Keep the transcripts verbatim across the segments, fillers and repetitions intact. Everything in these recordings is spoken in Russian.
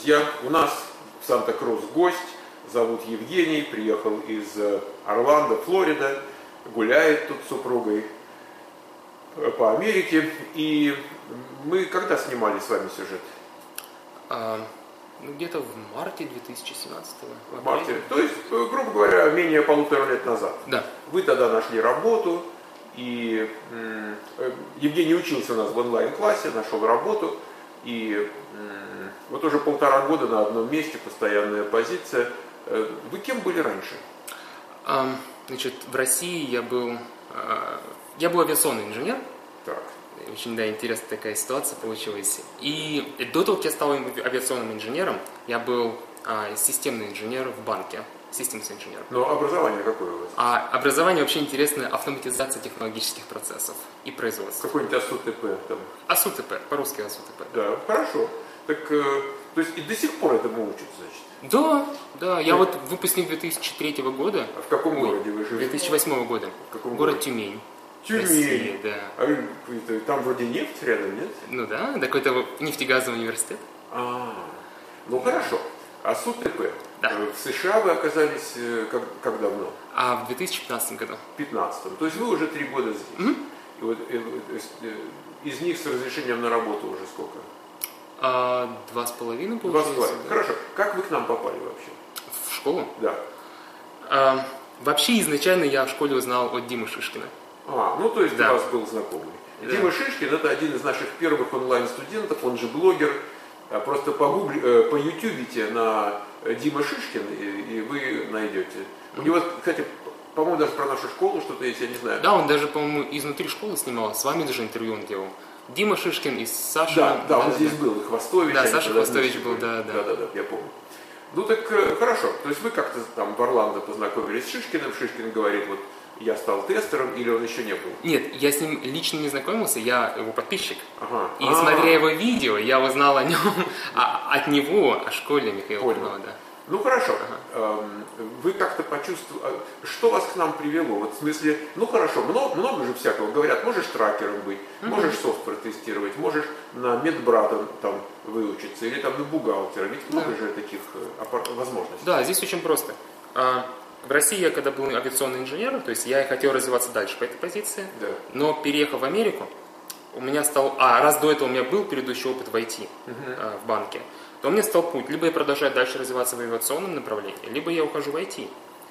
друзья, у нас в Санта-Крус гость, зовут Евгений, приехал из Орландо, Флорида, гуляет тут с супругой по Америке. И мы когда снимали с вами сюжет? А, ну, где-то в марте две тысячи семнадцатого. В марте, то есть, грубо говоря, менее полутора лет назад. Да. Вы тогда нашли работу, и м, Евгений учился у нас в онлайн-классе, нашел работу, и м, вот уже полтора года на одном месте, постоянная позиция. Вы кем были раньше? А, значит, в России я был, а, я был авиационный инженер. Так. Очень, да, интересная такая ситуация получилась. И до того, как я стал авиационным инженером, я был а, системный инженер в банке. Системный инженер. Но образование какое у вас? А образование вообще интересное — автоматизация технологических процессов и производства. Какой-нибудь АСУТП там? АСУТП, по-русски АСУТП. Да, хорошо. Так, э, то есть и до сих пор этому учат, значит? Да, да. Я вот выпускник две тысячи третьего года. А в каком Ой, городе вы живете? две тысячи восьмого года. В каком Город городе? Тюмень. Тюмень. Россия, да. А там вроде нефть рядом, нет? Ну да, да, какой-то нефтегазовый университет. А, ну хорошо. АСУТП. Да. В США вы оказались э, как, как давно? А в две тысячи пятнадцатом году. В пятнадцатом. То есть вы уже три года здесь. Угу. И вот, э, то есть, э, из них с разрешением на работу уже сколько? А, два с половиной Два получается. с половиной. Да. Хорошо. Как вы к нам попали вообще? В школу? Да. А, вообще изначально я в школе узнал от Димы Шишкина. А, ну то есть Да. у вас был знакомый. Да. Дима Шишкин — это один из наших первых онлайн-студентов, он же блогер. Просто погугли, э, поютубите на Дима Шишкин, и, и вы найдете. У него, кстати, по-моему, даже про нашу школу что-то есть, я не знаю. Да, он даже, по-моему, изнутри школы снимал. С вами даже интервью он делал. Дима Шишкин и Саша. Да, да, он да, здесь да. был, и Хвостович. Да, они Саша тогда Хвостович вместе был, были. да, да. Да, да, да, я помню. Ну так э, хорошо, то есть вы как-то там в Орландо познакомились с Шишкиным, Шишкин говорит, вот я стал тестером, или он еще не был? Нет, я с ним лично не знакомился, я его подписчик. Ага. И А-а-а. смотря его видео, я узнал о нем, а, от него, о школе Михаила Понял. Курнова, да. Ну хорошо, эм, вы как-то почувствовали, что вас к нам привело? Вот в смысле, ну хорошо, много, много же всякого говорят, можешь тракером быть, mm-hmm. можешь софт протестировать, можешь на медбрата там выучиться, или там на бухгалтера, ведь много Да. же таких э, возможностей. Да, здесь очень просто. А, в России я когда был авиационным инженером, то есть я хотел развиваться дальше по этой позиции, Да. но переехав в Америку, у меня стал, а раз до этого у меня был предыдущий опыт в ай ти, Uh-huh. а, в банке, то у меня стал путь, либо я продолжаю дальше развиваться в авиационном направлении, либо я ухожу в ай ти.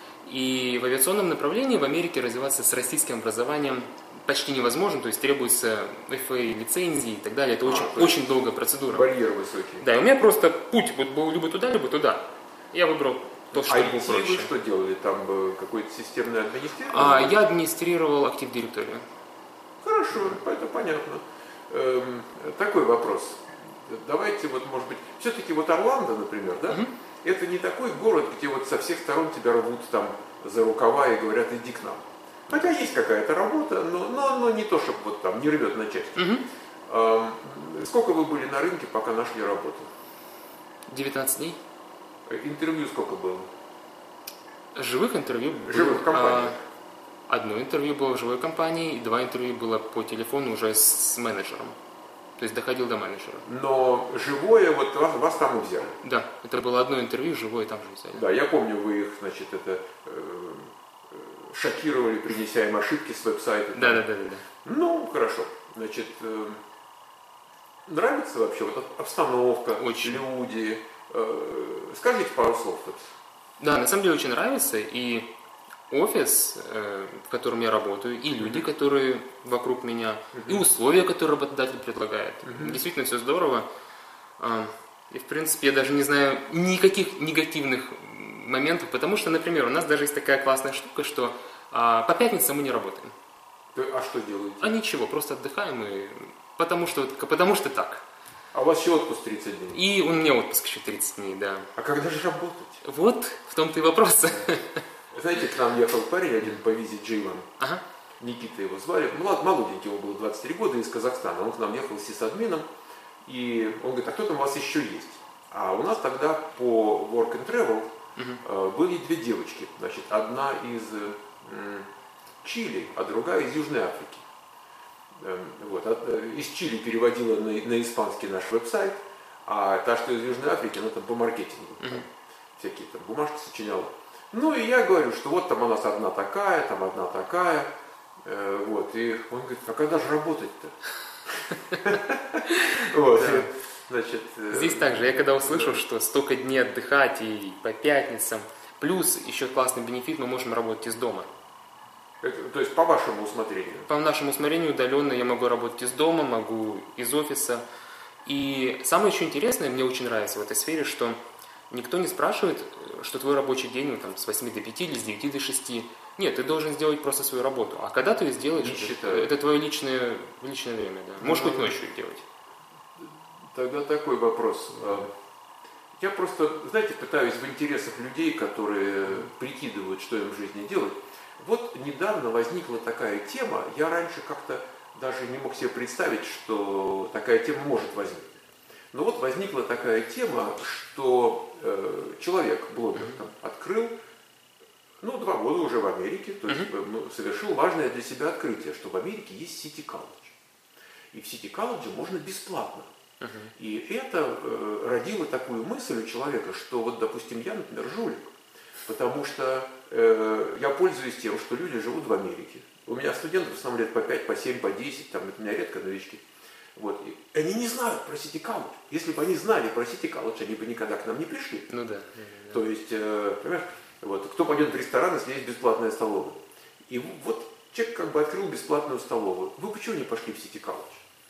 И в авиационном направлении в Америке развиваться с российским образованием почти невозможно, то есть требуется эф эй лицензии и так далее, это А, очень, очень долгая процедура. Барьер высокий. Да, и у меня просто путь вот был либо туда, либо туда. Я выбрал то, что ай было ти проще. вы что делали? Там э, какое-то системное администрирование? А, я администрировал актив директорию. Хорошо, это понятно. Эм, такой вопрос. Давайте вот, может быть, все-таки вот Орландо, например, да, Мгм. это не такой город, где вот со всех сторон тебя рвут там за рукава и говорят, иди к нам. Хотя есть какая-то работа, но, но, но не то, чтобы вот там не рвет на части. Мгм. Эм, сколько вы были на рынке, пока нашли работу? девятнадцать дней. Э, Интервью сколько было? Живых интервью было. Живых в компании? а, Одно интервью было в живой компании, и два интервью было по телефону уже с менеджером. То есть доходил до менеджера. Но живое, вот вас, вас там и взяли. Да, это было одно интервью, живое там же взяли. Да, я помню, вы их, значит, это э, э, шокировали, принеся им ошибки с веб-сайта. Да, да, да, да, да. Ну, хорошо. Значит, э, нравится вообще вот обстановка, Очень. люди? Э, скажите пару слов. Вот. Да, на самом деле очень нравится, и офис, э, в котором я работаю, и люди, которые вокруг меня, и условия, которые работодатель предлагает. Действительно все здорово. А, и, в принципе, я даже не знаю никаких негативных моментов, потому что, например, у нас даже есть такая классная штука, что а, по пятницам мы не работаем. А что делаете? А ничего, просто отдыхаем, и потому что, потому что так. А у вас еще отпуск тридцать дней? И у меня отпуск еще тридцать дней, да. А когда же работать? Вот, в том-то и вопрос. Знаете, к нам ехал парень один по визе джей один. Ага. Никита его звали. Млад, молоденький, ему было двадцать три года, из Казахстана. Он к нам ехал с сисадмином. И он говорит, а кто там у вас еще есть? А у нас тогда по Work and Travel Мгм. э, были две девочки. Значит, одна из э, Чили, а другая из Южной Африки. Эм, вот, от- э, из Чили переводила на, на испанский наш веб-сайт, А та, что из Южной Африки, она там по маркетингу. Мгм. Там всякие там бумажки сочиняла. Ну и я говорю, что вот там у нас одна такая, там одна такая. Э, вот. И он говорит, а когда же работать-то? Вот. Да. Значит, э, Здесь также, я когда услышал, что столько дней отдыхать и по пятницам, плюс еще классный бенефит, мы можем работать из дома. это- то есть по вашему усмотрению. По нашему усмотрению удаленно я могу работать из дома, могу из офиса. И самое еще интересное, мне очень нравится в этой сфере, что никто не спрашивает, что твой рабочий день ну, там, с восьми до пяти или с девяти до шести. Нет, ты должен сделать просто свою работу. А когда ты ее сделаешь, Не это, считают. это твое личное, личное время. Да. Можешь Ну, хоть ночью делать. Тогда такой вопрос. А, Я просто, знаете, пытаюсь в интересах людей, которые прикидывают, что им в жизни делать. Вот недавно возникла такая тема, я раньше как-то даже не мог себе представить, что такая тема может возникнуть. Но вот возникла такая тема, что э, человек, блогер, там, открыл, ну, два года уже в Америке, то есть э, ну, совершил важное для себя открытие, что в Америке есть City College. И в City College можно бесплатно. И это э, родило такую мысль у человека, что вот, допустим, я, например, жулик, потому что э, я пользуюсь тем, что люди живут в Америке. У меня студентов в основном лет по пять, по семь, по десять, там у меня редко новички. Вот. И они не знают про City College. Если бы они знали про City College, они бы никогда к нам не пришли. Ну да. То есть, э, понимаешь, вот, кто пойдет в ресторан, если есть бесплатная столовая. И вот человек как бы открыл бесплатную столовую. Вы почему не пошли в City College?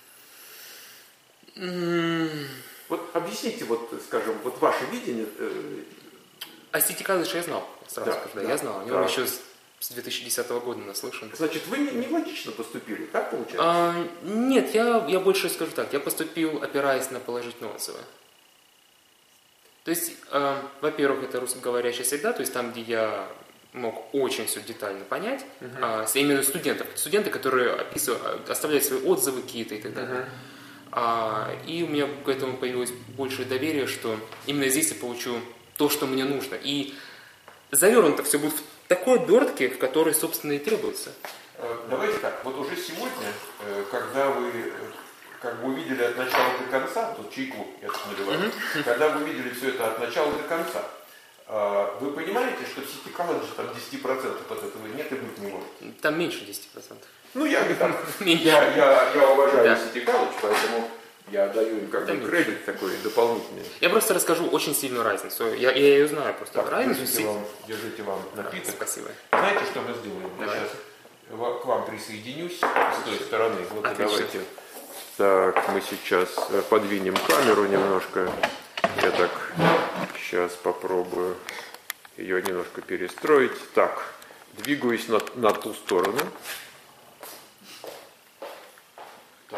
М, Вот объясните, вот, скажем, вот ваше видение. э, А City College я знал, сразу Да, скажу, да, да, я знал. О нем да. еще с с две тысячи десятого года наслышан. Значит, вы не, не логично поступили, так получается? А, нет, я, я больше скажу так, я поступил, опираясь на положительные отзывы. То есть, э, во-первых, это русскоговорящая среда, то есть там, где я мог очень все детально понять, а, с- именно студентов, студенты, которые описывают, оставляют свои отзывы какие-то и так далее. А, и у меня к этому появилось большее доверие, что именно здесь я получу то, что мне нужно. И завернуто все будет в такой обертке, в которой, собственно, и требуется. Э, Давайте так, вот уже сегодня, э, когда вы э, как бы увидели от начала до конца, тут чайку, я так наливаю, когда вы увидели все это от начала до конца, э, вы понимаете, что в City College там десять процентов от этого нет и быть не может? Там меньше десяти процентов. Ну, я, так, Меньше. я, я, я уважаю Да. City College, поэтому я даю им как Да, бы меньше. кредит такой дополнительный. Я просто расскажу очень сильную разницу. Я, я ее знаю просто. Так, разницу. держите вам, держите вам напиток. Спасибо. Знаете, что мы сделаем? Я Давай. сейчас ва- к вам присоединюсь с той стороны. Вот и Отлично. давайте. Так, мы сейчас э, подвинем камеру немножко. Я так сейчас попробую ее немножко перестроить. Так, двигаюсь на, на ту сторону. Так.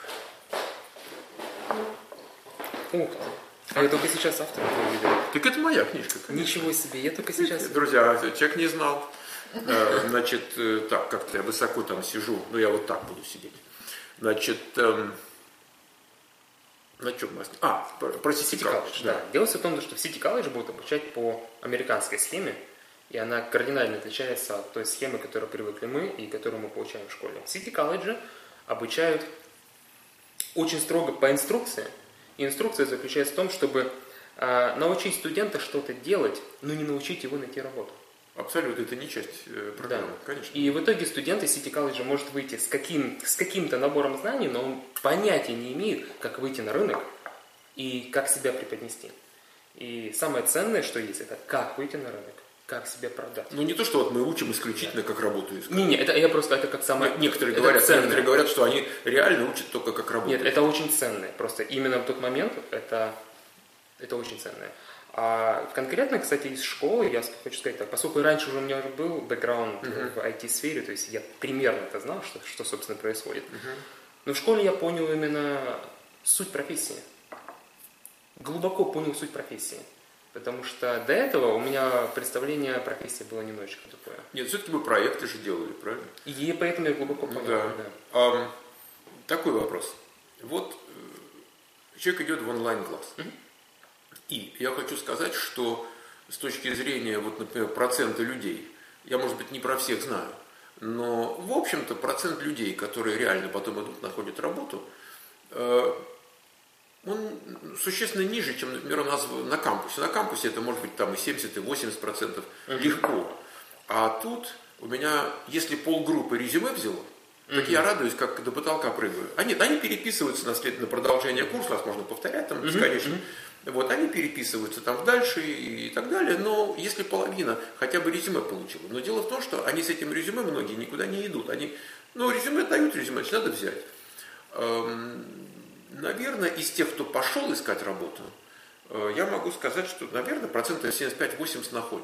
Ух ты. А я только сейчас автора увидел. Так это моя книжка, конечно. Ничего себе, я только сейчас. Друзья, человек не знал. Э, Значит, э, так, как-то я высоко там сижу. Ну, я вот так буду сидеть. Значит, эм, на чем мы... А, про, про City City College, College, да. Дело все в том, что в City College будут обучать по американской схеме, и она кардинально отличается от той схемы, к которой привыкли мы и которую мы получаем в школе. В City College обучают очень строго по инструкции. И инструкция заключается в том, чтобы э, научить студента что-то делать, но не научить его найти работу. Абсолютно, это не часть э, программы, Да. конечно. И в итоге студент из City College может выйти с, каким, с каким-то набором знаний, но он понятия не имеет, как выйти на рынок и как себя преподнести. И самое ценное, что есть, это как выйти на рынок, как себя продать. Ну, не то, что вот мы учим исключительно, как работу искать. Не-не, это я просто, это как самое... Некоторые это говорят, ценное. некоторые говорят, что они реально учат только, как работать. Нет, это очень ценное. Просто именно в тот момент это, это очень ценное. А конкретно, кстати, из школы, я хочу сказать так, поскольку раньше уже у меня уже был бэкграунд uh-huh. в ай ти-сфере, то есть я примерно это знал, что, что собственно, происходит. Uh-huh. Но в школе я понял именно суть профессии. Глубоко понял суть профессии. Потому что до этого у меня представление о профессии было немножечко такое. Нет, все-таки мы проекты же делали, правильно? И поэтому я глубоко понял. Да. Да. А, такой вопрос. Вот э, человек идет в онлайн-класс. Uh-huh. И я хочу сказать, что с точки зрения, вот, например, процента людей, я, может быть, не про всех знаю, но, в общем-то, процент людей, которые реально потом идут, находят работу, э, он существенно ниже, чем, например, у нас на кампусе. На кампусе это может быть там и семьдесят, и восемьдесят процентов легко. А тут у меня, если полгруппы резюме взяло, так я радуюсь, как до потолка прыгаю. Они, они переписываются на, след, на продолжение курса, нас можно повторять там бесконечно. Вот, они переписываются там дальше и, и так далее, но если половина хотя бы резюме получила. Но дело в том, что они с этим резюме многие никуда не идут. Они, ну, резюме дают, резюме, значит, надо взять. Эм, наверное, из тех, кто пошел искать работу, э, я могу сказать, что, наверное, процентов семьдесят пять - восемьдесят находят.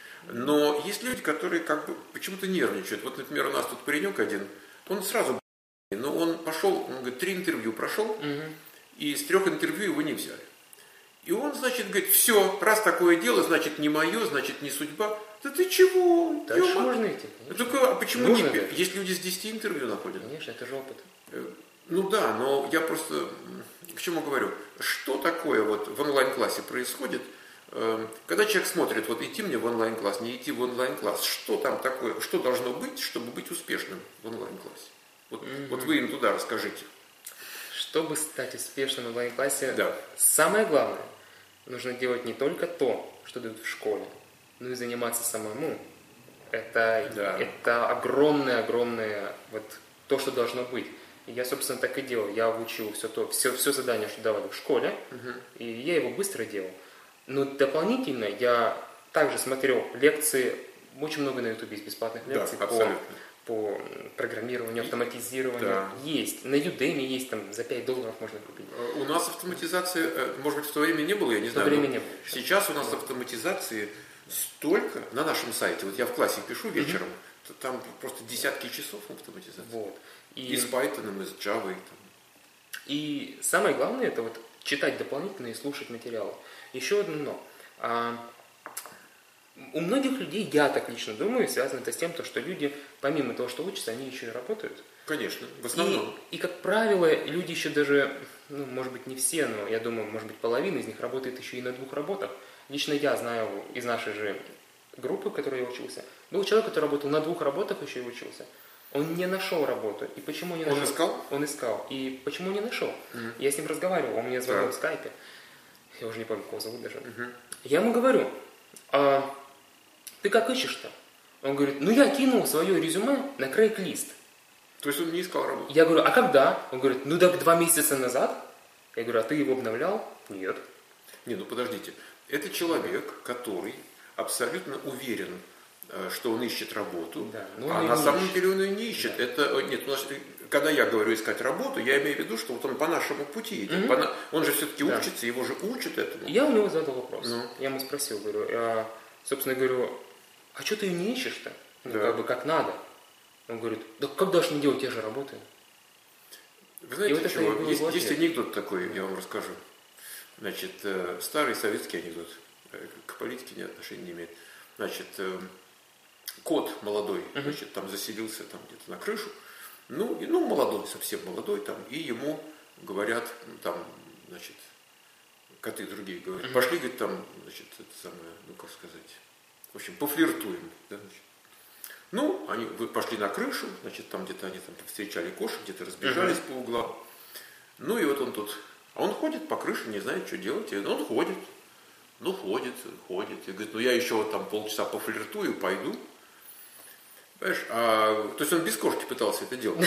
Но есть люди, которые как бы почему-то нервничают. Вот, например, у нас тут паренек один, он сразу, но он пошел, он говорит, три интервью прошел, угу. и с трех интервью его не взяли. И он, значит, говорит, все, раз такое дело, значит, не мое, значит, не судьба. Да ты чего? Дальше можно идти. Только, а почему Нужно не? даже. Есть люди с десяти интервью находят. Конечно, это же опыт. Ну да, но я просто к чему говорю? Что такое вот в онлайн-классе происходит, когда человек смотрит, вот идти мне в онлайн-класс, не идти в онлайн-класс, что там такое, что должно быть, чтобы быть успешным в онлайн-классе? Вот, mm-hmm. вот вы им туда расскажите. Чтобы стать успешным в онлайн-классе, да. самое главное, нужно делать не только то, что дают в школе, но и заниматься самому. Это, да. это огромное-огромное вот то, что должно быть. И я, собственно, так и делал. Я выучил все то, все, все задание, что давали в школе, угу. и я его быстро делал. Но дополнительно я также смотрел лекции, очень много на ютубе есть бесплатных лекций да, по, по программированию, автоматизированию. Да. Есть. На Udemy есть, там за пять долларов можно купить. У нас автоматизации, может быть, в то время не было, я не в знаю. В то время не было. Сейчас у нас да. автоматизации столько на нашем сайте. Вот я в классе пишу вечером, mm-hmm. там просто десятки часов автоматизации. Вот. И, и с Python, и с Java. И, там. и самое главное, это вот читать дополнительно и слушать материалы. Еще одно но. А, у многих людей, я так лично думаю, связано это с тем, что люди, помимо того, что учатся, они еще и работают. Конечно, в основном. И, и как правило, люди еще даже, ну, может быть, не все, но я думаю, может быть, половина из них работает еще и на двух работах. Лично я знаю из нашей же группы, в которой я учился, был человек, который работал на двух работах, еще и учился. Он не нашел работу. И почему не нашел? Он искал? Он искал. И почему не нашел? Mm-hmm. Я с ним разговаривал, он мне звонил да. в скайпе. Я уже не помню, кого зовут даже. Mm-hmm. Я ему говорю, а ты как ищешь-то? Он говорит, ну я кинул свое резюме на Craigslist. То есть он не искал работу? Я говорю, а когда? Он говорит, ну так два месяца назад. Я говорю, а ты его обновлял? Нет. Не, ну подождите. Это человек, который абсолютно уверен, что он ищет работу, да, ну, а на самом ищет. деле он ее не ищет. Да. Это, нет, когда я говорю искать работу, я имею в виду, что вот он по нашему пути идет. Mm-hmm. По, он же все-таки да. учится, его же учат этому. Я у него задал вопрос. Ну. Я ему спросил, говорю, я, собственно, говорю, а что ты ее не ищешь-то? Ну, да. как бы как надо. Он говорит, да когда же не делать те же работы? Вы знаете, вот чего? Есть, есть анекдот такой, я вам расскажу. Значит, старый советский анекдот. К политике ни отношения не имеет. Значит, кот молодой, uh-huh. значит, там заселился там где-то на крышу, ну, и, ну, молодой, совсем молодой, там, и ему говорят, там, значит, коты другие говорят, uh-huh. пошли, говорит, там, значит, это самое, ну, как сказать, в общем, пофлиртуем, да, значит. Ну, они пошли на крышу, значит, там где-то они там встречали кошек, где-то разбежались uh-huh. по углам, ну, и вот он тут, а он ходит по крыше, не знает, что делать, и он ходит, ну, ходит, ходит, и говорит, ну, я еще вот там полчаса пофлиртую, пойду. Понимаешь, а, то есть он без кошки пытался это делать.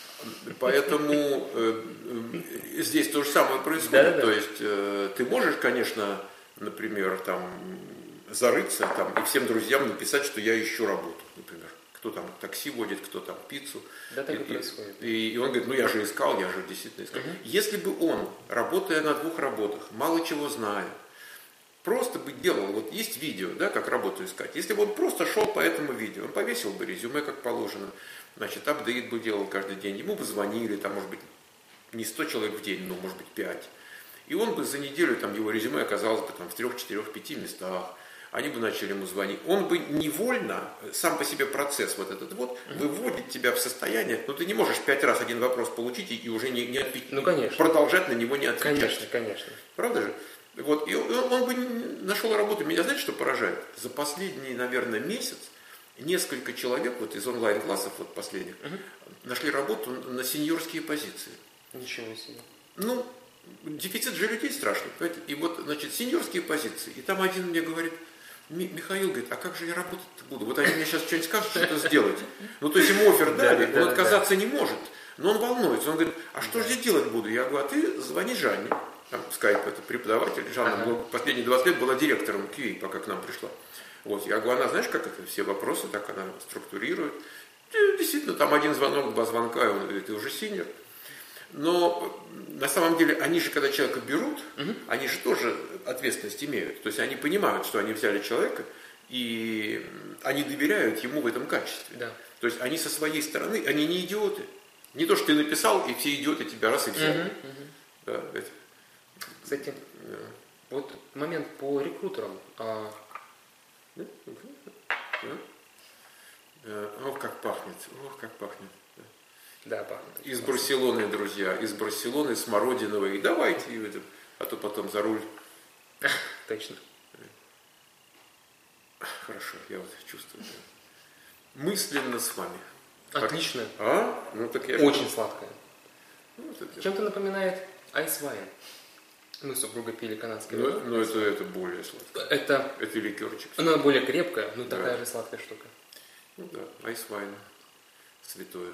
Поэтому э, э, здесь то же самое происходит. Да, то да. есть э, ты можешь, конечно, например, там зарыться там, и всем друзьям написать, что я ищу работу, например. Кто там такси водит, кто там пиццу. Да, так и, и происходит. И, и он говорит, ну я же искал, я же действительно искал. Угу. Если бы он, работая на двух работах, мало чего зная, просто бы делал, вот есть видео, да, как работу искать. Если бы он просто шел по этому видео, он повесил бы резюме, как положено, значит, апдейт бы делал каждый день, ему бы звонили, там, может быть, не сто человек в день, но, может быть, пять. И он бы за неделю, там, его резюме оказалось бы там в трех, четырех, пяти местах. Они бы начали ему звонить. Он бы невольно, сам по себе процесс вот этот вот, выводит тебя в состояние, но ты не можешь пять раз один вопрос получить и, и уже не, не ответить. Ну, конечно. Продолжать на него не отвечать. Конечно, конечно. Правда же? Вот, и он, он бы нашел работу. Меня, знаете, что поражает? За последний, наверное, месяц несколько человек вот из онлайн-классов вот последних угу. нашли работу на сеньорские позиции. Ничего себе. Ну, дефицит же людей страшный, понимаете? И вот, значит, сеньорские позиции. И там один мне говорит: Михаил, говорит, а как же я работать буду? Вот они мне сейчас что-нибудь скажут, что-то сделать. Ну, то есть ему оффер дали, он отказаться не может, но он волнуется. Он говорит: а что же я делать буду? Я говорю: а ты звони Жанне. Там скайп, это преподаватель. Жанна ага. последние двадцать лет была директором кью эй, пока к нам пришла. Вот, я говорю: она, знаешь, как это, все вопросы, так она структурирует. И действительно, там один звонок, два звонка, и он говорит: ты уже синьор. Но на самом деле они же, когда человека берут, угу. они же тоже ответственность имеют. То есть они понимают, что они взяли человека, и они доверяют ему в этом качестве. Да. То есть они со своей стороны, они не идиоты. Не то, что ты написал, и все идиоты тебя раз и взяли. Угу. Угу. Да, это... Кстати, да. вот момент по рекрутерам. А... Да? Да. Да. Ох, как пахнет, ох, как пахнет. Да, пахнет. Из Барселоны, друзья, из Барселоны, Смородиновой. Давайте, а то потом за руль. Точно. Хорошо, я вот чувствую. Мысленно с вами. Отлично. А? Ну, так я... Очень сладкое. Ну, вот это... Чем-то напоминает айсвайн. Мы с супругой пили канадское вино. Но это, это более сладкое. Это, это ликерчик. Она более крепкая, но да. такая же сладкая штука. Ну да, айсвайн. Святое.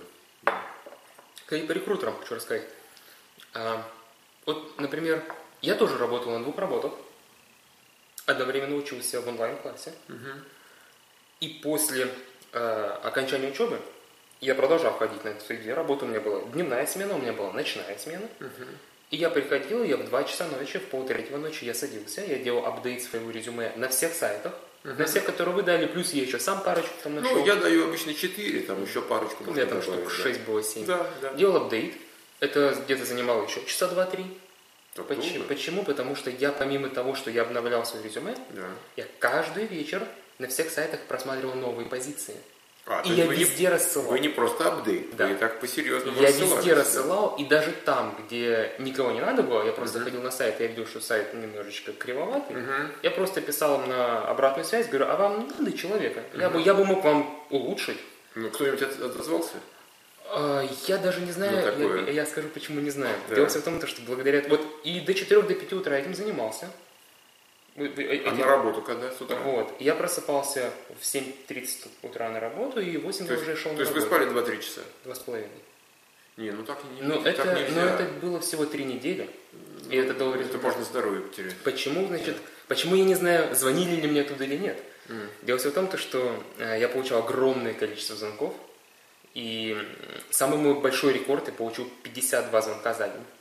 И по рекрутерам хочу рассказать. А, вот, например, я тоже работал на двух работах. Одновременно учился в онлайн-классе. Угу. И после э, окончания учебы я продолжал ходить на эти две работы. У меня была дневная смена, у меня была ночная смена. Угу. И я приходил, я в два часа ночи, в полтретьего ночи я садился, я делал апдейт своего резюме на всех сайтах. Uh-huh. На всех, которые вы дали, плюс я еще сам парочку там нашел. Ну, я даю обычно четыре, там еще парочку. У меня там штук да. шесть было, семь. Да, да. Делал апдейт. Это где-то занимало еще часа два-три. Почему? Почему? Потому что я, помимо того, что я обновлял свое резюме, да. я каждый вечер на всех сайтах просматривал новые позиции. А, и я везде не, рассылал. Вы не просто апдейт, да. вы так по-серьезному Я везде рассылал, и даже там, где никого не надо было, я просто uh-huh. заходил на сайт, и я видел, что сайт немножечко кривоватый, uh-huh. я просто писал им на обратную связь, говорю: а вам не надо человека? Uh-huh. Я, бы, я бы мог вам улучшить. Ну, кто-нибудь отозвался? А, я даже не знаю, ну, я, я скажу, почему не знаю. Да. Дело в том, что благодаря... Вот и до четырёх, до пяти утра этим занимался. А этим... на работу когда? С утра? Вот. Я просыпался в семь тридцать утра на работу, и в восемь я уже шел на работу. То есть вы спали два-три часа? Два с половиной. Не, ну так, не, но так это, нельзя. Но это было всего три недели. И это дало результат. Это можно здоровье потерять. Почему, значит, почему я не знаю, звонили ли мне оттуда или нет? Mm. Дело все в том, что я получал огромное количество звонков. И самый мой большой рекорд я получил пятьдесят два звонка за день.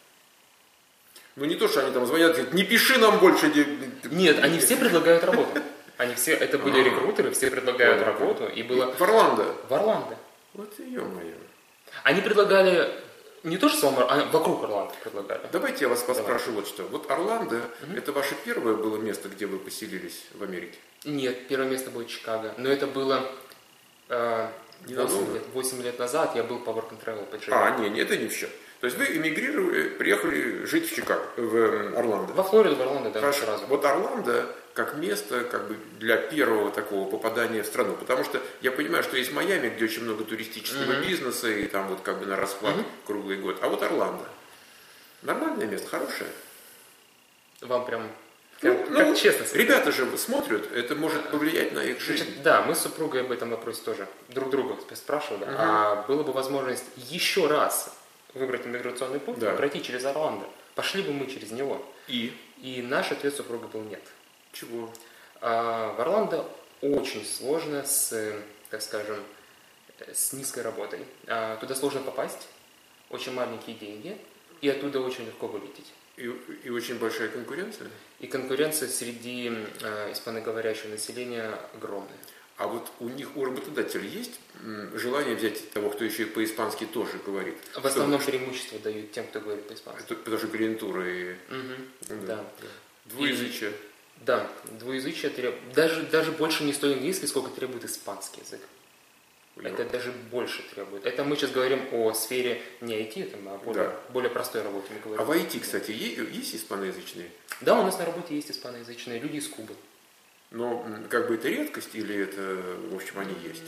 Ну не то, что они там звонят, говорят: не пиши нам больше. Нет, они все предлагают работу. Они все, это были рекрутеры, все предлагают работу. И было... В Орландо? В Орландо. Вот ё-моё. Они предлагали не то, что самое, а вокруг Орландо предлагали. Давайте я вас поспрашиваю вот что. Вот Орландо, угу. это ваше первое было место, где вы поселились в Америке? Нет, первое место было Чикаго. Но это было... Э, восемь лет, восемь лет назад я был по work and travel. А, не, не, это не все. То есть вы эмигрировали, приехали жить в Чикаго, в Орландо. Во Флориду, в Орландо, да. Хорошо. Сразу. Вот Орландо как место как бы для первого такого попадания в страну. Потому что я понимаю, что есть Майами, где очень много туристического mm-hmm. бизнеса, и там вот как бы на расхват mm-hmm. круглый год. А вот Орландо. Нормальное место, хорошее. Вам прям... Ну, как, ну, как честно сказать. Ребята же смотрят, это может повлиять на их жизнь. Значит, да, мы с супругой об этом вопросе тоже друг друга спрашивали. Угу. А была бы возможность еще раз выбрать иммиграционный путь, да. пройти через Орландо, пошли бы мы через него. И? И наш ответ супруга был нет. Чего? А, в Орландо очень сложно с, так скажем, с низкой работой. А, туда сложно попасть, очень маленькие деньги, и оттуда очень легко вылететь. И, и очень большая конкуренция? И конкуренция среди э, испаноговорящего населения огромная. А вот у них, у работодателей есть желание взять того, кто еще и по-испански тоже говорит? В основном что, преимущество дают тем, кто говорит по-испански. Это, потому что клиентура и... Угу, да. да. Двуязычие. И, да, двуязычие требует... Даже, даже больше не столь английский, сколько требует испанский язык. Это даже больше требует. Это мы сейчас говорим о сфере не ай ти, а более, да. более простой работе. Мы говорим. А в ай ти, кстати, есть испаноязычные? Да, у нас на работе есть испаноязычные люди из Кубы. Но как бы это редкость или это, в общем, они есть?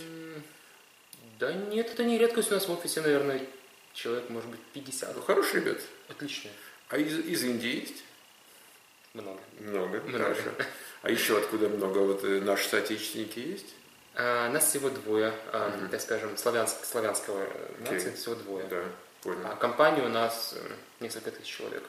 Да нет, это не редкость. У нас в офисе, наверное, человек, может быть, пятьдесят. Ну, хорошие ребята. Отлично. А из, из Индии есть? Много. Много, Много. хорошо. А еще откуда много? Вот э, наши соотечественники есть? А, нас всего двое, а, mm-hmm. так скажем, славянск, славянского okay. нации всего двое. Да, понял. А компания у нас несколько тысяч человек.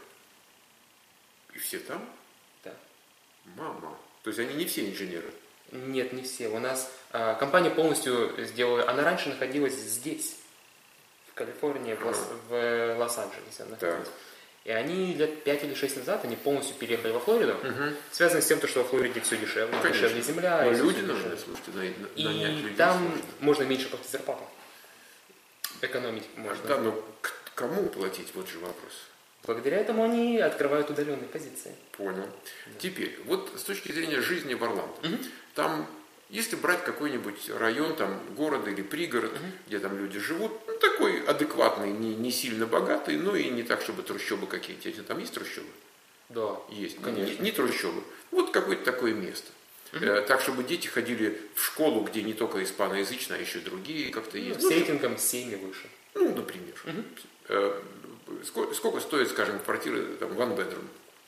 И все там? Да. Мама. То есть они не все инженеры? Нет, не все. У нас а, компания полностью сделала... Она раньше находилась здесь, в Калифорнии, в, Лос, в Лос-Анджелесе. Она находилась. И они лет пять или шесть назад они полностью переехали во Флориду, угу. связано с тем, что во Флориде все дешевле, ну, дешевле земля. Но люди нужны, слушайте, на, и нанять людей. Там сложно. можно меньше платить зарплату. Экономить можно. Да, но к кому платить, вот же вопрос. Благодаря этому они открывают удаленные позиции. Понял. Да. Теперь, вот с точки зрения жизни в Орландо, угу. там, если брать какой-нибудь район, там, города или пригород, угу. где там люди живут, ну, такой адекватный, не, не сильно богатый, но и не так, чтобы трущобы какие-то. Эти там есть трущобы? Да. Есть. Конечно. Не, не трущобы. Вот какое-то такое место. Угу. Э, так, чтобы дети ходили в школу, где не только испаноязычные, а еще и другие как-то ну, есть. С рейтингом семь и выше. Ну, например. Угу. Э, сколько, сколько стоит, скажем, квартира, там, one bedroom?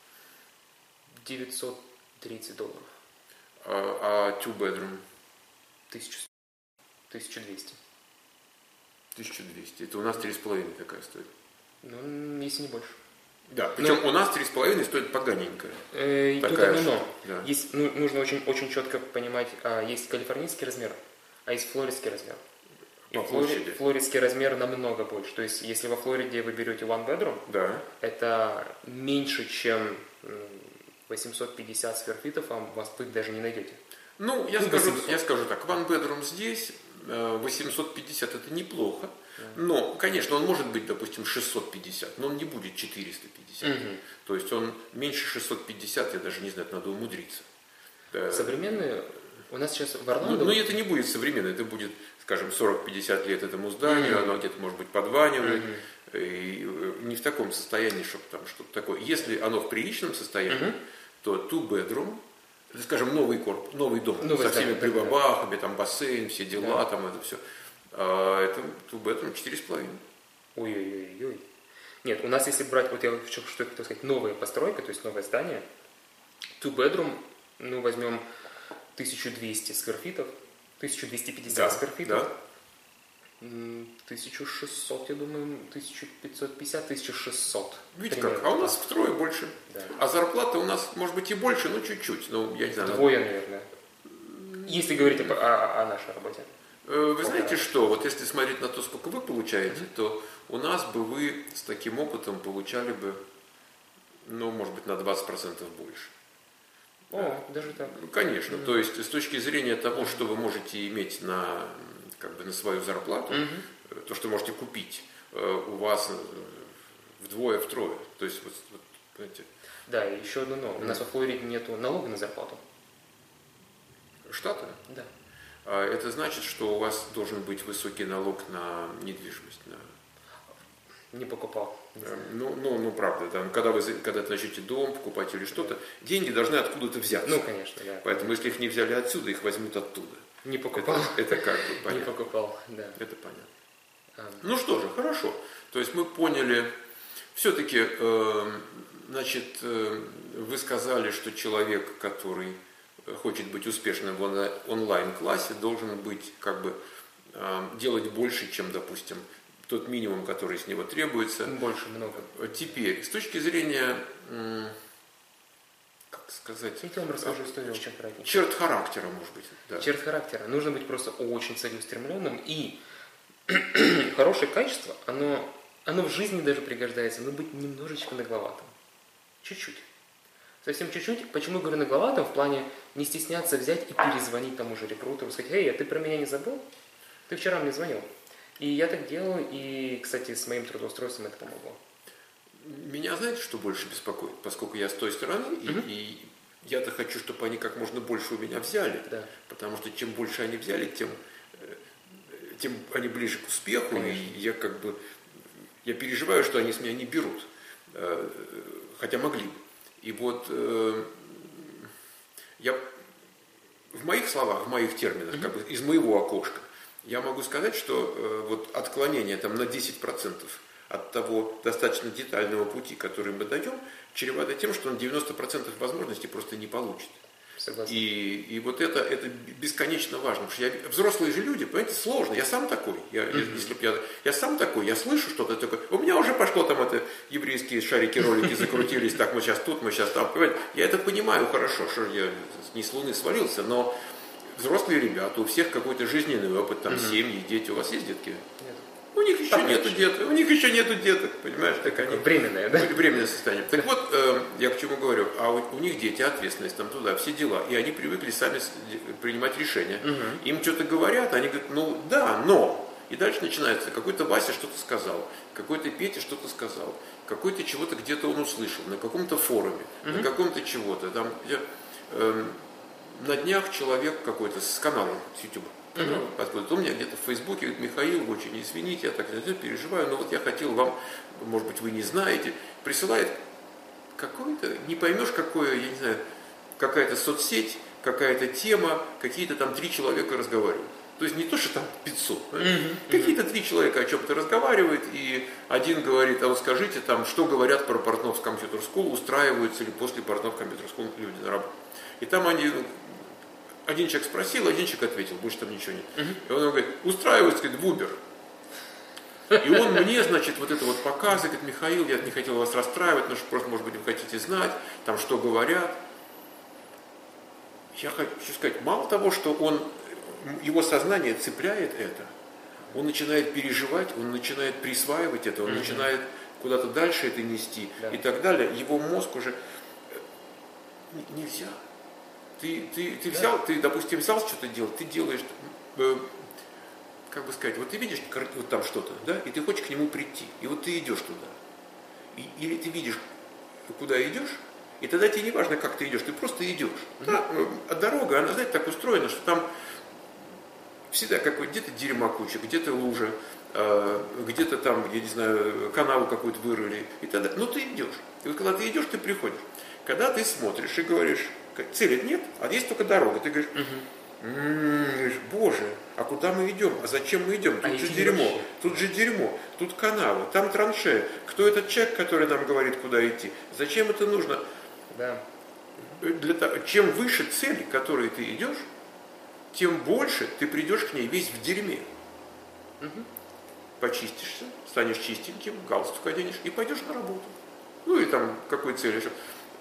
девятьсот тридцать долларов. А, а two bedroom? тысяча двести. тысяча двести. Это у нас три с половиной такая стоит. Ну, если не больше. Да, причем но, у нас три с половиной стоит поганенькая. Э, тут одно но. Да. Есть, ну, нужно очень, очень четко понимать, а, есть калифорнийский размер, а есть флоридский размер. И флори, флоридский размер намного больше. То есть, если во Флориде вы берете one bedroom, да. это меньше, чем восемьсот пятьдесят скверфитов, а вас вы даже не найдете. Ну, я, ну, скажу, я скажу так, one bedroom здесь, восемьсот пятьдесят это неплохо, yeah. но, конечно, он может быть, допустим, шестьсот пятьдесят, но он не будет четыреста пятьдесят. Mm-hmm. То есть он меньше шестьсот пятьдесят, я даже не знаю, надо умудриться. Современные, у нас сейчас в Орландо... Ну, но это не будет современно, это будет, скажем, сорок-пятьдесят лет этому зданию, mm-hmm. оно где-то, может быть, подванивает, mm-hmm. и не в таком состоянии, чтобы там что-то такое. Если оно в приличном состоянии, mm-hmm. то two bedroom, скажем, новый корпус, новый дом, новый со всеми прибабахами, там бассейн, все дела, да. там это все. А это two bedroom четыре с половиной. Ой-ой-ой. Нет, у нас, если брать, вот я хочу, что я хотел сказать, новая постройка, то есть новое здание, two bedroom, ну, возьмем тысяча двести скверфитов, тысяча двести пятьдесят да, скверфитов, да. тысяча шестьсот, я думаю, тысяча пятьсот пятьдесят, тысяча шестьсот. Видите как, а у нас втрое больше. Да. А зарплата у нас, может быть, и больше, но чуть-чуть. Ну, я не знаю. Вдвое, наверное. Если говорить о, о, о нашей работе. Вы знаете что, вот если смотреть на то, сколько вы получаете, mm-hmm. то у нас бы вы с таким опытом получали бы, ну, может быть, на двадцать процентов больше. О, да. даже так. Ну, конечно. Mm-hmm. То есть, с точки зрения того, mm-hmm. что вы можете иметь на, как бы, на свою зарплату, mm-hmm. то, что можете купить, у вас вдвое-втрое. То есть, вот, вот, понимаете. Да, и еще одно но. Mm-hmm. У нас во Флориде нету налога на зарплату. Штата? Да. Это значит, что у вас должен быть высокий налог на недвижимость. На... Не покупал. Не ну, ну, ну, правда, да. Когда вы когда начнете дом покупать или что-то, да. деньги должны откуда-то взяться. Ну, конечно, да. Поэтому, если их не взяли отсюда, их возьмут оттуда. Не покупал. Это, это как бы понятно. Не покупал, да. Это понятно. А... Ну что же, хорошо. То есть мы поняли, все-таки, э, значит, э, вы сказали, что человек, который хочет быть успешным в онлайн-классе, должен быть, как бы, делать больше, чем, допустим, тот минимум, который с него требуется. Больше, много. Теперь, с точки зрения, как сказать... Я вам расскажу историю очень кратко. Черт характера, может быть. Да. Черт характера. Нужно быть просто очень целеустремленным, и хорошее качество, оно, оно в жизни даже пригождается, но быть немножечко нагловатым. Чуть-чуть. Совсем чуть-чуть. Почему говорю нагловатым? В плане не стесняться взять и перезвонить тому же рекрутеру, сказать: «Эй, а ты про меня не забыл? Ты вчера мне звонил». И я так делал, и, кстати, с моим трудоустройством это помогло. Меня, знаете, что больше беспокоит? Поскольку я с той стороны, mm-hmm. и, и я-то хочу, чтобы они как можно больше у меня взяли. Да. Потому что чем больше они взяли, тем, тем они ближе к успеху. Конечно. И я как бы я переживаю, что они с меня не берут. Хотя могли бы. И вот э, я в моих словах, в моих терминах, mm-hmm. как бы из моего окошка, я могу сказать, что э, вот отклонение там, на десять процентов от того достаточно детального пути, который мы даем, чревато тем, что он девяносто процентов возможностей просто не получит. Согласен. И, и вот это, это бесконечно важно. Потому что я, взрослые же люди, понимаете, сложно. Я сам такой. Я, mm-hmm. если я, я сам такой, я слышу что-то такое. У меня уже пошло там это, еврейские шарики-ролики закрутились, так мы сейчас тут, мы сейчас там. Понимаете? Я это понимаю хорошо, что я не с луны свалился, но взрослые ребята, у всех какой-то жизненный опыт, там mm-hmm. семьи, дети. У вас есть детки? Нет. У них еще так нету деток, у них еще нету деток, понимаешь? Так они, временное, да? Временное состояние. Так вот, э, я к чему говорю, а у, у них дети, ответственность, там туда, все дела, и они привыкли сами принимать решения. Угу. Им что-то говорят, они говорят, ну да, но. И дальше начинается, какой-то Вася что-то сказал, какой-то Петя что-то сказал, какой-то чего-то где-то он услышал, на каком-то форуме, угу. на каком-то чего-то. Там, я, э, на днях человек какой-то с канала с YouTube. Uh-huh. Откуда-то у меня где-то в Фейсбуке говорит: Михаил, очень извините, я так переживаю, но вот я хотел вам, может быть, вы не знаете, присылает какой-то, не поймешь какое, я не знаю, какая-то соцсеть, какая-то тема, какие-то там три человека разговаривают. То есть не то, что там пятьсот, uh-huh. какие-то три человека о чем-то разговаривают, и один говорит: а вот скажите, там, что говорят про Портнов Computer School, устраиваются ли после Портнов Computer School люди на работу. И там они... Один человек спросил, один человек ответил, больше там ничего нет. Uh-huh. И он говорит: устраивается, говорит, в Uber. И он мне, значит, вот это вот показывает: говорит, Михаил, я не хотел вас расстраивать, но просто, может быть, вы хотите знать, там, что говорят. Я хочу сказать, мало того, что он, его сознание цепляет это, он начинает переживать, он начинает присваивать это, он uh-huh. начинает куда-то дальше это нести да. и так далее. Его мозг уже нельзя. Ты, ты, ты взял, да. ты, допустим, взял что-то делать, ты делаешь, э, как бы сказать, вот ты видишь вот там что-то, да, и ты хочешь к нему прийти, и вот ты идешь туда. И, или ты видишь, куда идешь, и тогда тебе не важно, как ты идешь, ты просто идешь. Mm-hmm. Да, а дорога, она, знаете, так устроена, что там всегда какой где-то дерьма куча, где-то лужа, э, где-то там, я не знаю, канаву какую-то вырыли, и тогда, ну ты идешь. И вот когда ты идешь, ты приходишь. Когда ты смотришь и говоришь: цели нет, а есть только дорога. Ты говоришь: угу. м-м, боже, а куда мы идем? А зачем мы идем? Тут а же дерьмо, вообще. тут же дерьмо, тут канава, там траншея. Кто этот человек, который нам говорит, куда идти? Зачем это нужно? Да. Для того, чем выше цели, к которой ты идешь, тем больше ты придешь к ней весь в дерьме. Угу. Почистишься, станешь чистеньким, галстук оденешь и пойдешь на работу. Ну и там какой цель еще.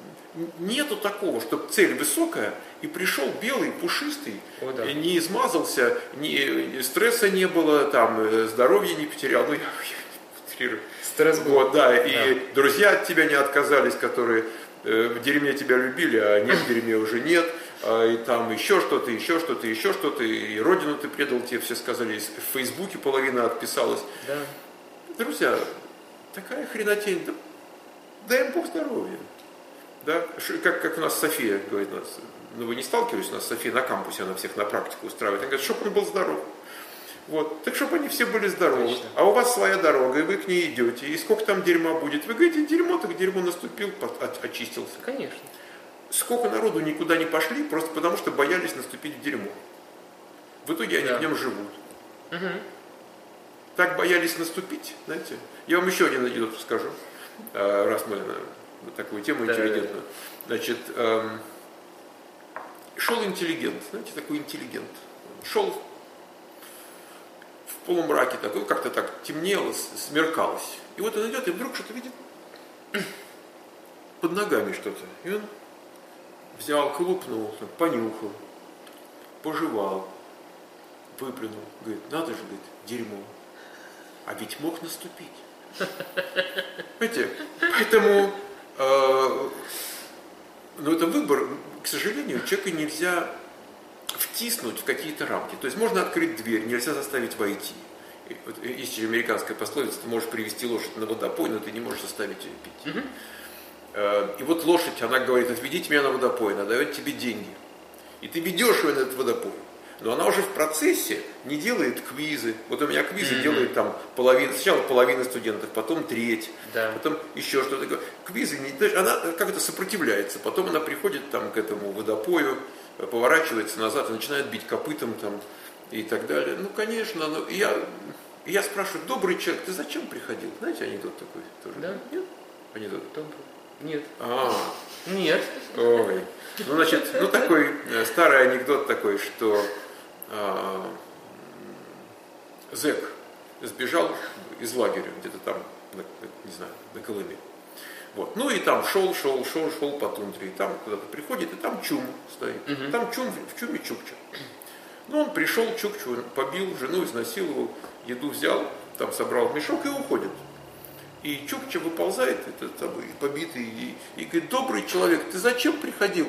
Нету такого, чтобы цель высокая, и пришел белый, пушистый, О, да. не измазался, ни, стресса не было, там, здоровья не потерял. Ну, я, я Стресс был. Вот, да, и да. друзья от тебя не отказались, которые э, в дерьме тебя любили, а нет, в дерьме уже нет. А, и там еще что-то, еще что-то, еще что-то, и родину ты предал, тебе все сказали, в Фейсбуке половина отписалась. Да. Друзья, такая хренотень, да, дай им Бог здоровья. Да? Как, как у нас София говорит, у нас, ну вы не сталкивались, у нас София на кампусе, она всех на практику устраивает. Она говорит, чтобы он был здоров. Вот. Так чтобы они все были здоровы. Точно. А у вас своя дорога, и вы к ней идете. И сколько там дерьма будет? Вы говорите, дерьмо, так дерьмо наступил, очистился. Конечно. Сколько народу никуда не пошли, просто потому что боялись наступить в дерьмо. В итоге они да. в нем живут. Угу. Так боялись наступить, знаете. Я вам еще один анекдот скажу, раз мы на такую тему да, интеллигентную. Значит, эм, шел интеллигент, знаете, такой интеллигент. Шел в полумраке, такой, как-то так темнело, смеркалось. И вот он идет, и вдруг что-то видит под ногами что-то. И он взял, клупнул, понюхал, пожевал, выплюнул. Говорит, надо же, говорит, дерьмо. А ведь мог наступить. Понимаете? Поэтому э, ну, это выбор. К сожалению, человека нельзя втиснуть в какие-то рамки. То есть можно открыть дверь, нельзя заставить войти. Вот, есть же американская пословица, ты можешь привести лошадь на водопой, но ты не можешь заставить ее пить. Mm-hmm. Э, и вот лошадь, она говорит, отведите меня на водопой, она дает тебе деньги. И ты ведешь ее на этот водопой. Но она уже в процессе не делает квизы. Вот у меня квизы mm-hmm. делает там половина, сначала половина студентов, потом треть, да. потом еще что-то. Квизы, не, она как-то сопротивляется. Потом она приходит там к этому водопою, поворачивается назад и начинает бить копытом там и так далее. Ну, конечно, но я, И я спрашиваю, добрый человек, ты зачем приходил? Знаете анекдот такой тоже? Да. Нет? Анекдот? Добрый. Нет. А, Нет. ой. Ну, значит, ну такой э, старый анекдот такой, что э, зэк сбежал из лагеря, где-то там, на, не знаю, на Колыме. Вот. Ну и там шел, шел, шел, шел по тундре, и там куда-то приходит, и там чум стоит. Угу. Там чум, в чуме чукча. Ну он пришел, чукчу побил, жену изнасиловал, еду взял, там собрал в мешок и уходит. И чукча выползает, этот самый побитый, и, и говорит, добрый человек, ты зачем приходил?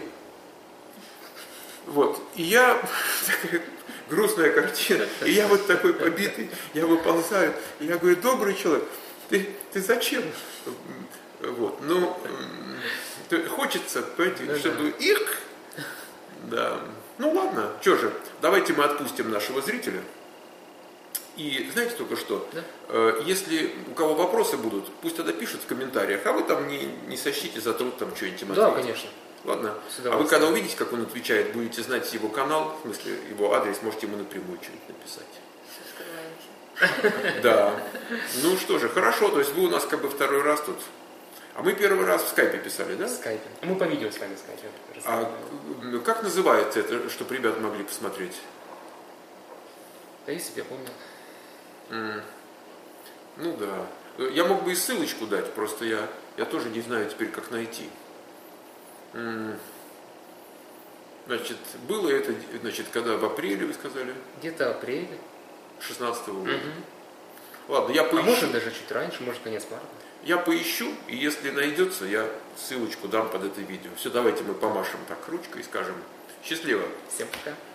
Вот. И я, такая грустная картина, и я вот такой побитый, я выползаю, и я говорю, добрый человек, ты, ты зачем? Вот, ну, хочется, понимаете, да, чтобы да. их, да, ну ладно, что же, давайте мы отпустим нашего зрителя. И знаете только что, да? э, если у кого вопросы будут, пусть тогда пишут в комментариях, а вы там не, не сочтите за труд там что-нибудь ответить. Да, конечно. Ладно? А вы когда увидите, как он отвечает, будете знать его канал, в смысле его адрес, можете ему напрямую что-нибудь написать. Да. Ну что же, хорошо, то есть вы у нас как бы второй раз тут. А мы первый раз в скайпе писали, да? В скайпе. Мы по видео с вами в скайпе. А как называется это, чтобы ребята могли посмотреть? Да если бы я помню. Mm. Ну да. Я мог бы и ссылочку дать, просто я, я тоже не знаю теперь, как найти. Mm. Значит, было это, значит, когда в апреле, вы сказали? Где-то апреле. шестнадцатого года. Mm-hmm. Ладно, я поищу. А может даже чуть раньше, может конец марта. Я поищу, и если найдется, я ссылочку дам под это видео. Все, давайте мы помашем так ручкой и скажем счастливо. Всем пока.